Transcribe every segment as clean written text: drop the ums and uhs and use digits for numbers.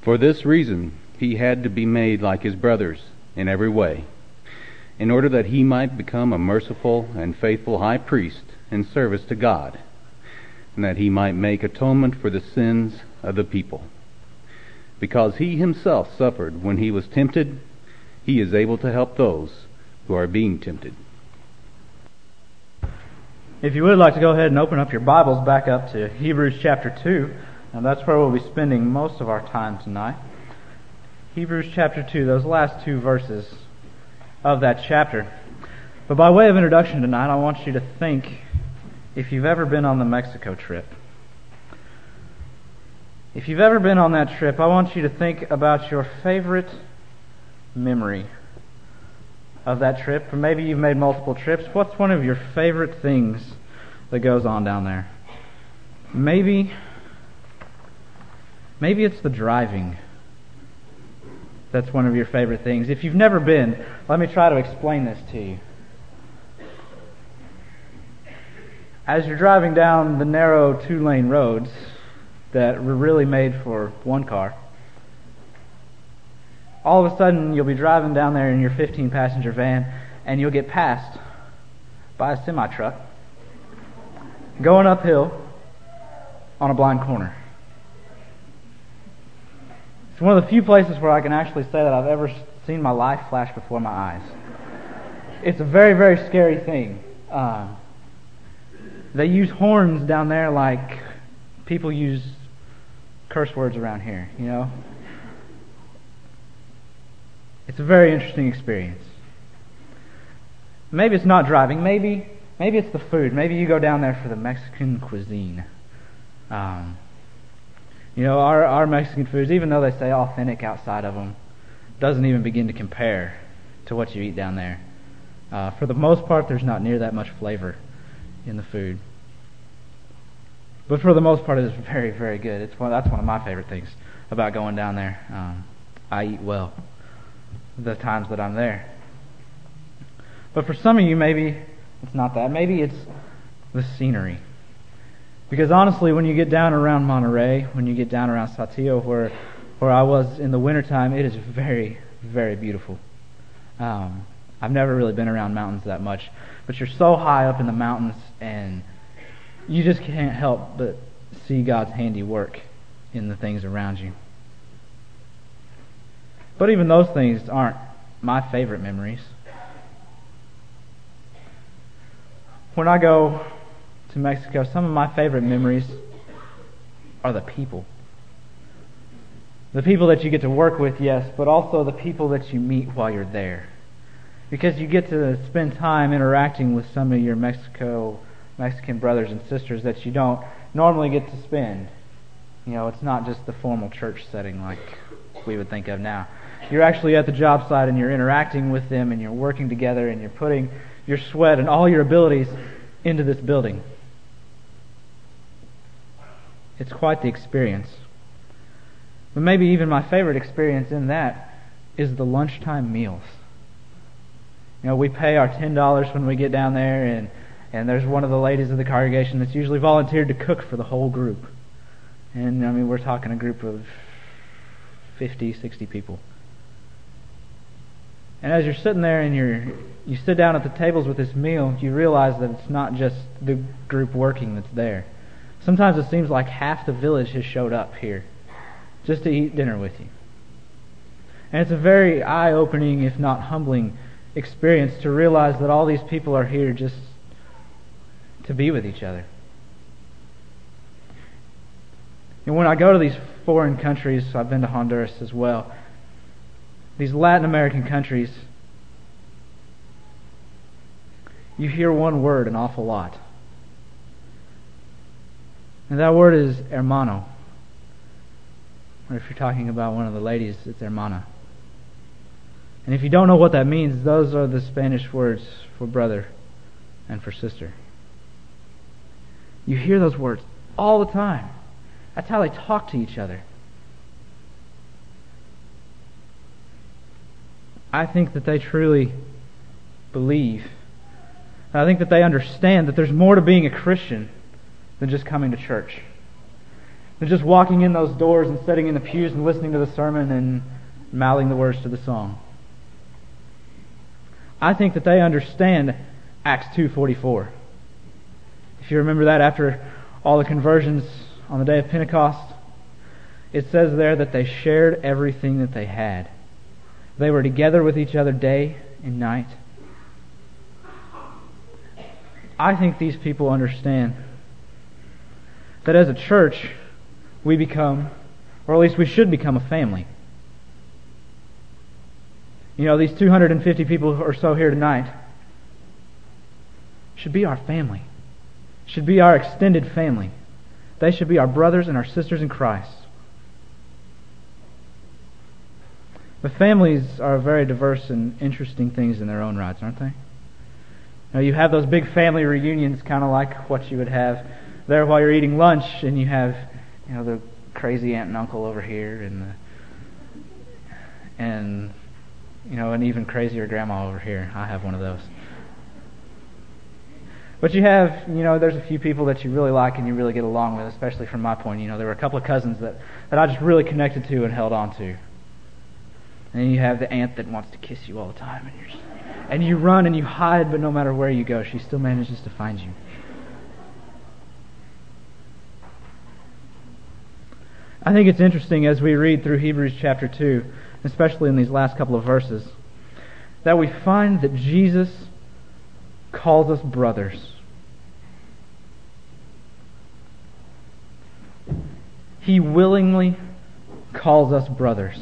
For this reason he had to be made like his brothers in every way, in order that he might become a merciful and faithful high priest in service to God, and that he might make atonement for the sins of the people. Because he himself suffered when he was tempted, he is able to help those who are being tempted. If you would like to go ahead and open up your Bibles back up to Hebrews chapter 2, and that's where we'll be spending most of our time tonight. Hebrews chapter 2, those last two verses of that chapter. But by way of introduction tonight, I want you to think if you've ever been on the Mexico trip. If you've ever been on that trip, I want you to think about your favorite memory of that trip. Or maybe you've made multiple trips. What's one of your favorite things that goes on down there? Maybe it's the driving. That's one of your favorite things. If you've never been, let me try to explain this to you. As you're driving down the narrow 2-lane roads that were really made for one car, all of a sudden you'll be driving down there in your 15-passenger van and you'll get passed by a semi-truck going uphill on a blind corner. It's one of the few places where I can actually say that I've ever seen my life flash before my eyes. It's a very, very scary thing. They use horns down there like people use curse words around here, you know? It's a very interesting experience. Maybe it's not driving. Maybe it's the food. Maybe you go down there for the Mexican cuisine. You know, our Mexican foods, even though they say authentic outside of them, doesn't even begin to compare to what you eat down there. For the most part, there's not near that much flavor in the food. But for the most part, it's very, very good. That's one of my favorite things about going down there. I eat well the times that I'm there. But for some of you, maybe it's not that. Maybe it's the scenery. Because honestly, when you get down around Monterey, when you get down around Saltillo, where I was in the wintertime, it is very, very beautiful. I've never really been around mountains that much, but you're so high up in the mountains, and you just can't help but see God's handiwork in the things around you. But even those things aren't my favorite memories. When I go to Mexico, some of my favorite memories are the people. The people that you get to work with, yes, but also the people that you meet while you're there. Because you get to spend time interacting with some of your Mexican brothers and sisters that you don't normally get to spend. You know, it's not just the formal church setting like we would think of now. You're actually at the job site and you're interacting with them and you're working together and you're putting your sweat and all your abilities into this building. It's quite the experience. But maybe even my favorite experience in that is the lunchtime meals. You know, we pay our $10 when we get down there, and there's one of the ladies of the congregation that's usually volunteered to cook for the whole group. And I mean, we're talking a group of 50, 60 people. And as you're sitting there and you sit down at the tables with this meal, you realize that it's not just the group working that's there. Sometimes it seems like half the village has showed up here just to eat dinner with you. And it's a very eye-opening, if not humbling, experience to realize that all these people are here just to be with each other. And when I go to these foreign countries, I've been to Honduras as well, these Latin American countries, you hear one word an awful lot. And that word is hermano. Or if you're talking about one of the ladies, it's hermana. And if you don't know what that means, those are the Spanish words for brother and for sister. You hear those words all the time. That's how they talk to each other. I think that they truly believe. I think that they understand that there's more to being a Christian than just coming to church. than just walking in those doors and sitting in the pews and listening to the sermon and mouthing the words to the song. I think that they understand Acts 2:44. If you remember that, after all the conversions on the day of Pentecost, it says there that they shared everything that they had. They were together with each other day and night. I think these people understand that as a church, we become, or at least we should become, a family. You know, these 250 people or so here tonight should be our family, should be our extended family. They should be our brothers and our sisters in Christ. The families are very diverse and interesting things in their own rights, aren't they? You know, you have those big family reunions, kind of like what you would have there while you're eating lunch, and you have, you know, the crazy aunt and uncle over here, and you know, an even crazier grandma over here. I have one of those. But you have, you know, there's a few people that you really like and you really get along with, especially from my point. You know, there were a couple of cousins that I just really connected to and held on to. And then you have the aunt that wants to kiss you all the time, and you run and you hide, but no matter where you go, she still manages to find you. I think it's interesting as we read through Hebrews chapter 2, especially in these last couple of verses, that we find that Jesus calls us brothers. He willingly calls us brothers.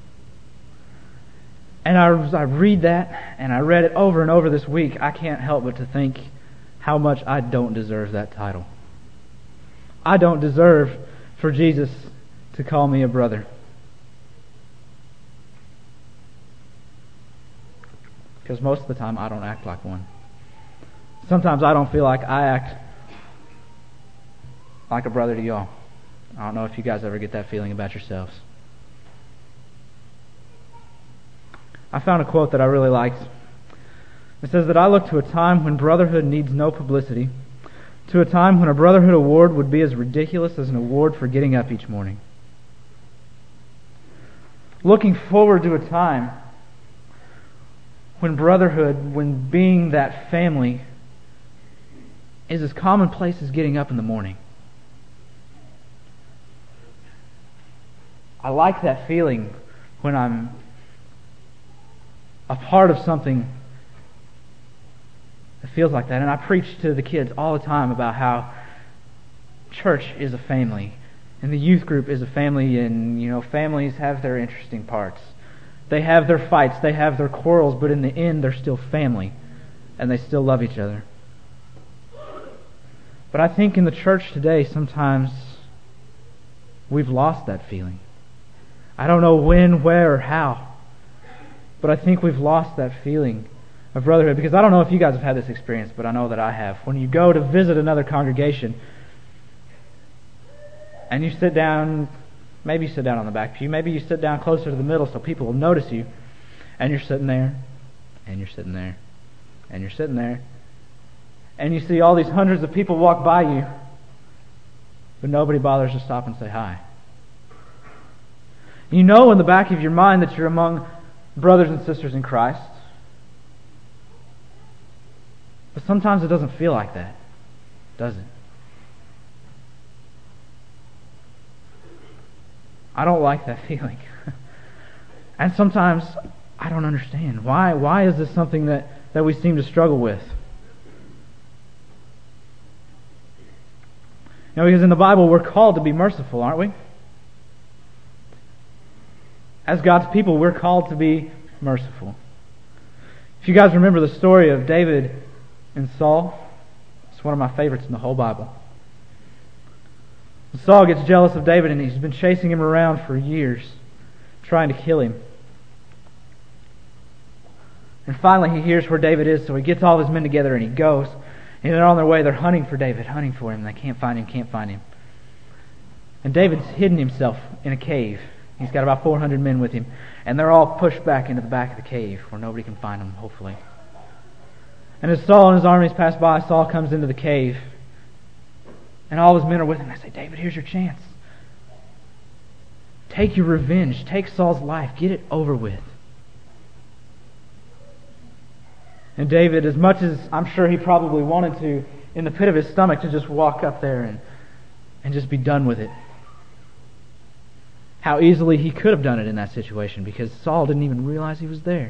And as I read that, and I read it over and over this week, I can't help but to think how much I don't deserve that title. I don't deserve for Jesus to call me a brother. Because most of the time I don't act like one. Sometimes I don't feel like I act like a brother to y'all. I don't know if you guys ever get that feeling about yourselves. I found a quote that I really liked. It says that I look to a time when brotherhood needs no publicity, to a time when a brotherhood award would be as ridiculous as an award for getting up each morning. Looking forward to a time when brotherhood, when being that family, is as commonplace as getting up in the morning. I like that feeling when I'm a part of something that feels like that. And I preach to the kids all the time about how church is a family, and the youth group is a family, and you know, families have their interesting parts. They have their fights, they have their quarrels, but in the end they're still family, and they still love each other. But I think in the church today, sometimes we've lost that feeling. I don't know when, where, or how, but I think we've lost that feeling of brotherhood. Because I don't know if you guys have had this experience, but I know that I have. When you go to visit another congregation, and you sit down, maybe you sit down on the back pew, maybe you sit down closer to the middle so people will notice you, and you're sitting there, and you're sitting there, and you're sitting there, and you see all these hundreds of people walk by you, but nobody bothers to stop and say hi. You know in the back of your mind that you're among brothers and sisters in Christ, but sometimes it doesn't feel like that, does it? I don't like that feeling. And sometimes I don't understand. Why is this something that we seem to struggle with? You know, because in the Bible we're called to be merciful, aren't we? As God's people, we're called to be merciful. If you guys remember the story of David and Saul, it's one of my favorites in the whole Bible. Saul gets jealous of David, and he's been chasing him around for years, trying to kill him. And finally he hears where David is, so he gets all his men together and he goes. And they're on their way, they're hunting for David, hunting for him. They can't find him. And David's hidden himself in a cave. He's got about 400 men with him. And they're all pushed back into the back of the cave where nobody can find him, hopefully. And as Saul and his armies pass by, Saul comes into the cave. And all his men are with him. They say, David, here's your chance. Take your revenge. Take Saul's life. Get it over with. And David, as much as I'm sure he probably wanted to, in the pit of his stomach, to just walk up there and just be done with it. How easily he could have done it in that situation, because Saul didn't even realize he was there.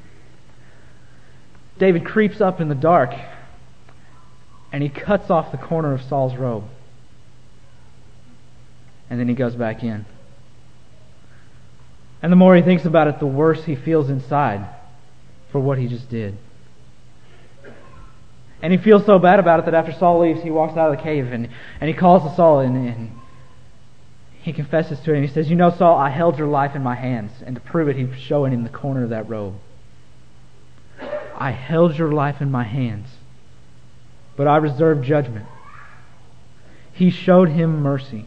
David creeps up in the dark and he cuts off the corner of Saul's robe. And then he goes back in. And the more he thinks about it, the worse he feels inside for what he just did. And he feels so bad about it that after Saul leaves, he walks out of the cave and he calls to Saul and he confesses to him. He says, "You know, Saul, I held your life in my hands." And to prove it, he's showing him the corner of that robe. "I held your life in my hands, but I reserved judgment." He showed him mercy.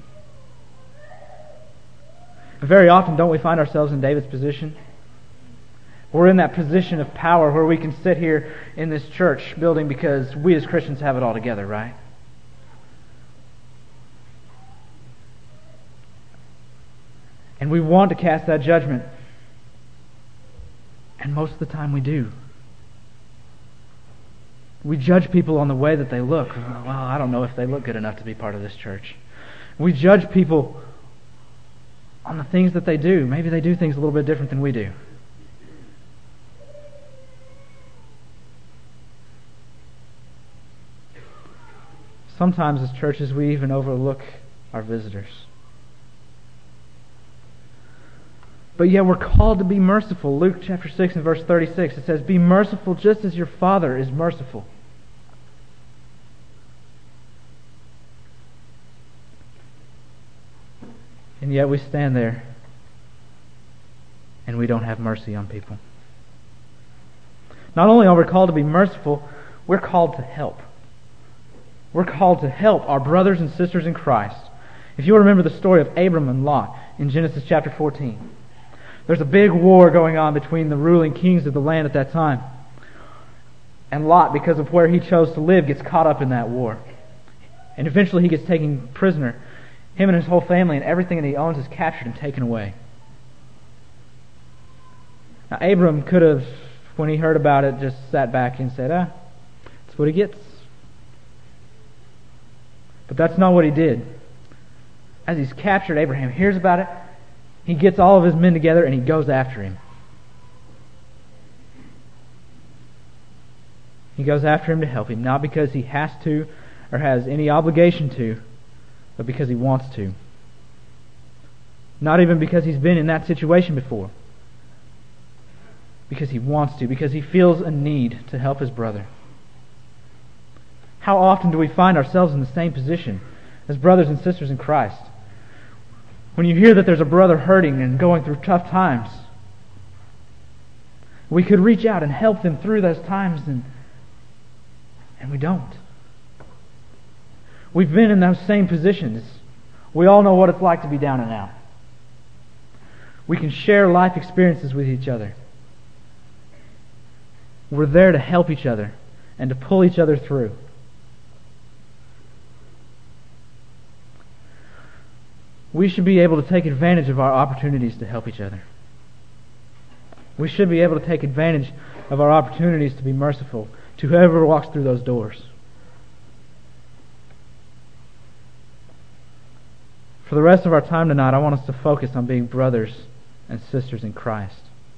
Very often, don't we find ourselves in David's position? We're in that position of power where we can sit here in this church building because we as Christians have it all together, right? And we want to cast that judgment. And most of the time we do. We judge people on the way that they look. Well, I don't know if they look good enough to be part of this church. We judge people on the things that they do. Maybe they do things a little bit different than we do. Sometimes as churches we even overlook our visitors. But yet we're called to be merciful. Luke chapter 6 and verse 36, it says, "Be merciful just as your Father is merciful." And yet we stand there and we don't have mercy on people. Not only are we called to be merciful, we're called to help. We're called to help our brothers and sisters in Christ. If you remember the story of Abram and Lot in Genesis chapter 14, there's a big war going on between the ruling kings of the land at that time. And Lot, because of where he chose to live, gets caught up in that war. And eventually he gets taken prisoner. Him and his whole family and everything that he owns is captured and taken away. Now Abram could have, when he heard about it, just sat back and said, that's what he gets. But that's not what he did. As he's captured, Abraham hears about it. He gets all of his men together and he goes after him. He goes after him to help him, not because he has to or has any obligation to, but because he wants to. Not even because he's been in that situation before. Because he wants to, because he feels a need to help his brother. How often do we find ourselves in the same position as brothers and sisters in Christ? When you hear that there's a brother hurting and going through tough times, we could reach out and help them through those times, and we don't. We've been in those same positions. We all know what it's like to be down and out. We can share life experiences with each other. We're there to help each other and to pull each other through. We should be able to take advantage of our opportunities to help each other. We should be able to take advantage of our opportunities to be merciful to whoever walks through those doors. For the rest of our time tonight, I want us to focus on being brothers and sisters in Christ.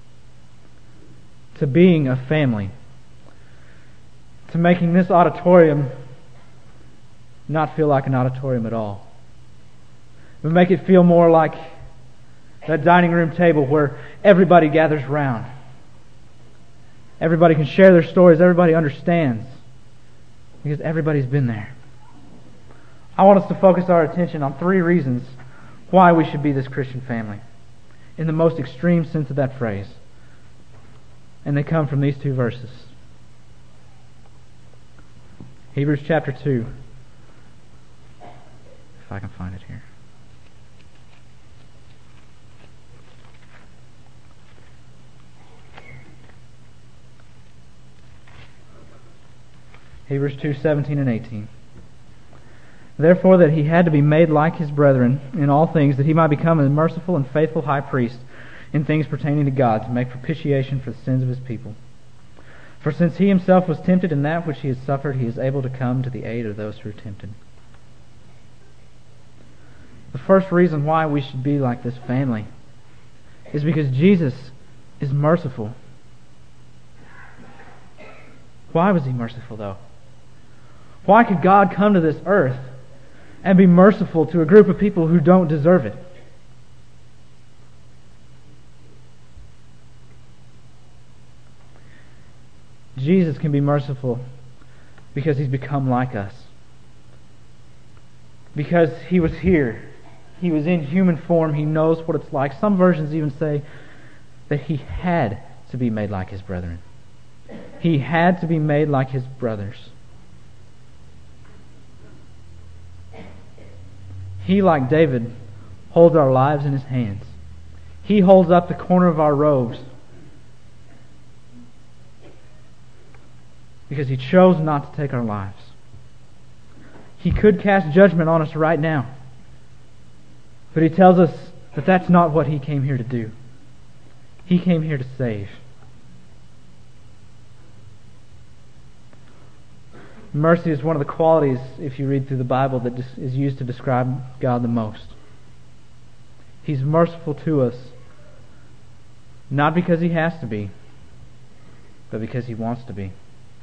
To being a family. To making this auditorium not feel like an auditorium at all. We make it feel more like that dining room table where everybody gathers round. Everybody can share their stories. Everybody understands. Because everybody's been there. I want us to focus our attention on 3 reasons why we should be this Christian family. In the most extreme sense of that phrase. And they come from these 2 verses. Hebrews chapter 2. If I can find it here. Hebrews 2:17 and 18. Therefore that he had to be made like his brethren in all things, that he might become a merciful and faithful high priest in things pertaining to God, to make propitiation for the sins of his people. For since he himself was tempted in that which he has suffered, he is able to come to the aid of those who are tempted. The first reason why we should be like this family is because Jesus is merciful. Why was he merciful, though? Why could God come to this earth and be merciful to a group of people who don't deserve it? Jesus can be merciful because he's become like us. Because he was here. He was in human form. He knows what it's like. Some versions even say that he had to be made like his brethren. He had to be made like his brothers. He, like David, holds our lives in his hands. He holds up the corner of our robes because he chose not to take our lives. He could cast judgment on us right now, but he tells us that that's not what he came here to do. He came here to save. Mercy is one of the qualities, if you read through the Bible, that is used to describe God the most. He's merciful to us, not because he has to be, but because he wants to be.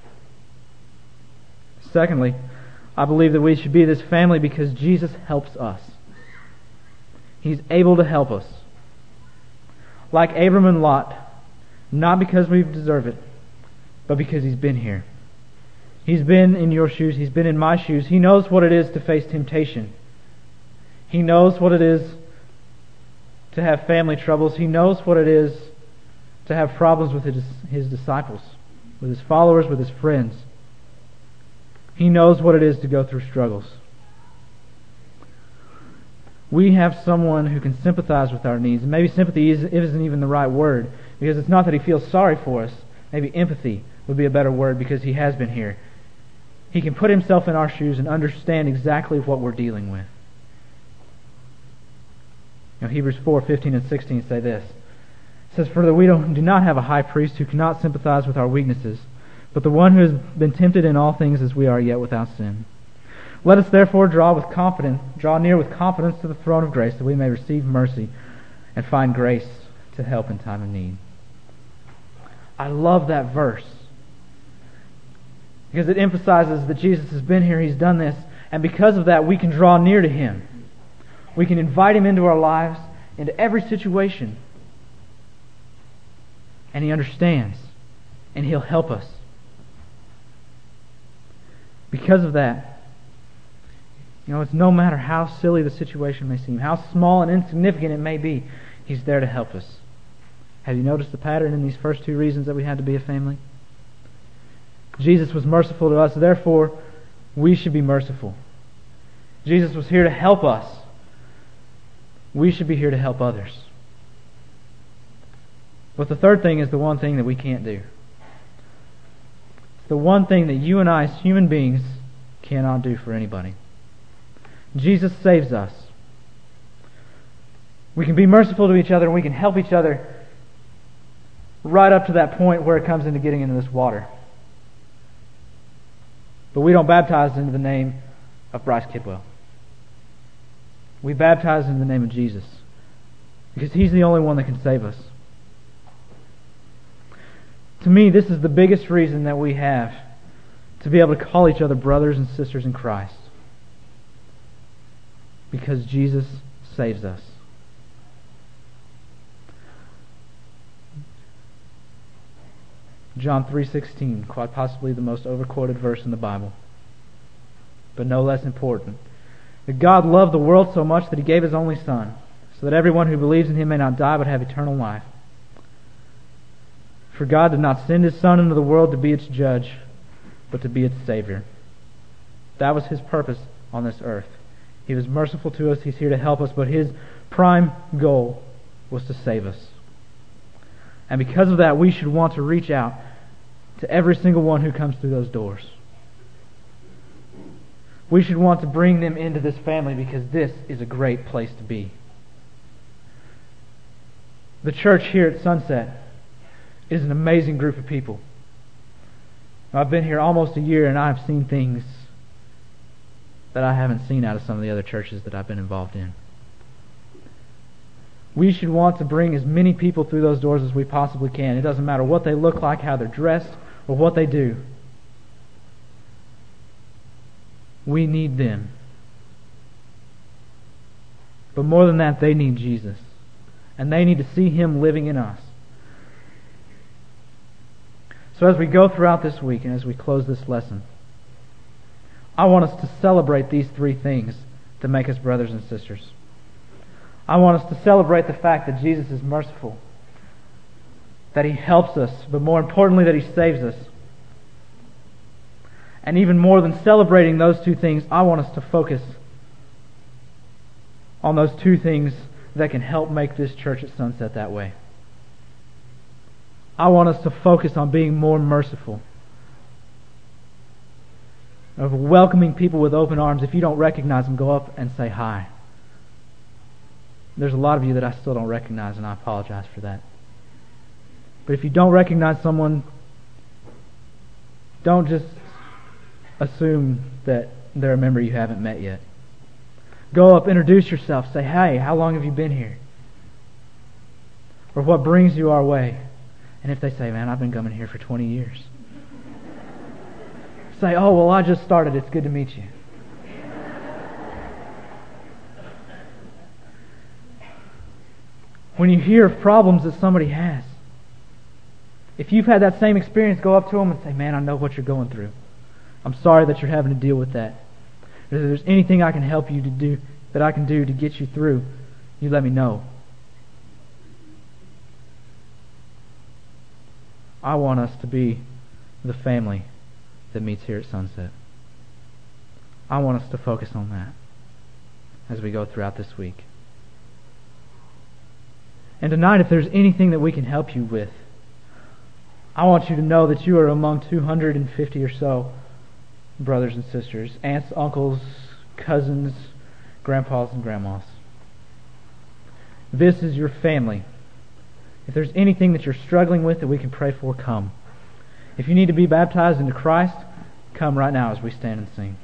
Secondly, I believe that we should be this family because Jesus helps us. He's able to help us. Like Abram and Lot, not because we deserve it, but because he's been here. He's been in your shoes. He's been in my shoes. He knows what it is to face temptation. He knows what it is to have family troubles. He knows what it is to have problems with his disciples, with his followers, with his friends. He knows what it is to go through struggles. We have someone who can sympathize with our needs. And maybe sympathy isn't even the right word, because it's not that he feels sorry for us. Maybe empathy would be a better word, because he has been here. He can put himself in our shoes and understand exactly what we're dealing with. Now, Hebrews 4:15 and 16 say this. It says, "For we do not have a high priest who cannot sympathize with our weaknesses, but the one who has been tempted in all things as we are, yet without sin. Let us therefore draw near with confidence to the throne of grace, that we may receive mercy and find grace to help in time of need." I love that verse, because it emphasizes that Jesus has been here, he's done this, and because of that we can draw near to him. We can invite him into our lives, into every situation, and he understands, and he'll help us. Because of that, it's no matter how silly the situation may seem, how small and insignificant it may be, he's there to help us. Have you noticed the pattern in these first two reasons that we had to be a family? Jesus was merciful to us, therefore we should be merciful. Jesus was here to help us. We should be here to help others. But the third thing is the one thing that we can't do. It's the one thing that you and I as human beings cannot do for anybody. Jesus saves us. We can be merciful to each other and we can help each other right up to that point where it comes into getting into this water. But we don't baptize into the name of Bryce Kidwell. We baptize in the name of Jesus, because he's the only one that can save us. To me, this is the biggest reason that we have to be able to call each other brothers and sisters in Christ. Because Jesus saves us. John 3:16, quite possibly the most overquoted verse in the Bible, but no less important. That God loved the world so much that he gave his only Son, so that everyone who believes in him may not die but have eternal life. For God did not send his Son into the world to be its judge, but to be its Savior. That was his purpose on this earth. He was merciful to us, he's here to help us, but his prime goal was to save us. And because of that, we should want to reach out to every single one who comes through those doors. We should want to bring them into this family because this is a great place to be. The church here at Sunset is an amazing group of people. I've been here almost a year and I've seen things that I haven't seen out of some of the other churches that I've been involved in. We should want to bring as many people through those doors as we possibly can. It doesn't matter what they look like, how they're dressed, or what they do. We need them. But more than that, they need Jesus. And they need to see Him living in us. So as we go throughout this week and as we close this lesson, I want us to celebrate these three things that make us brothers and sisters. I want us to celebrate the fact that Jesus is merciful, that He helps us, but more importantly that He saves us. And even more than celebrating those two things, I want us to focus on those two things that can help make this church at Sunset that way. I want us to focus on being more merciful, of welcoming people with open arms. If you don't recognize them, go up and say hi. There's a lot of you that I still don't recognize, and I apologize for that. But if you don't recognize someone, don't just assume that they're a member you haven't met yet. Go up, introduce yourself, say, "Hey, how long have you been here?" Or what brings you our way? And if they say, "Man, I've been coming here for 20 years. Say, "Oh, well, I just started. It's good to meet you." When you hear of problems that somebody has, if you've had that same experience, go up to them and say, "Man, I know what you're going through. I'm sorry that you're having to deal with that. If there's anything I can help you to do, that I can do to get you through, you let me know." I want us to be the family that meets here at Sunset. I want us to focus on that as we go throughout this week. And tonight, if there's anything that we can help you with, I want you to know that you are among 250 or so brothers and sisters, aunts, uncles, cousins, grandpas and grandmas. This is your family. If there's anything that you're struggling with that we can pray for, come. If you need to be baptized into Christ, come right now as we stand and sing.